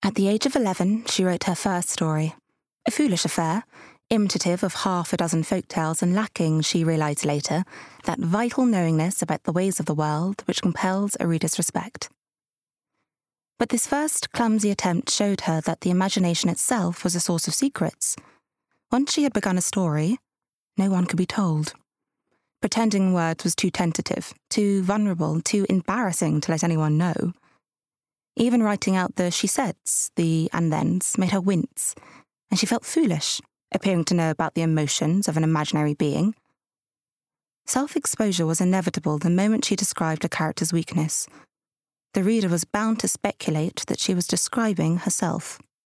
At the age of 11, she wrote her first story, a foolish affair, imitative of half a dozen folk tales and lacking, she realised later, that vital knowingness about the ways of the world which compels a reader's respect. But this first clumsy attempt showed her that the imagination itself was a source of secrets. Once she had begun a story, no one could be told. Pretending words was too tentative, too vulnerable, too embarrassing to let anyone know. Even writing out the she-saids, the and-thens, made her wince, and she felt foolish, appearing to know about the emotions of an imaginary being. Self-exposure was inevitable the moment she described a character's weakness. The reader was bound to speculate that she was describing herself.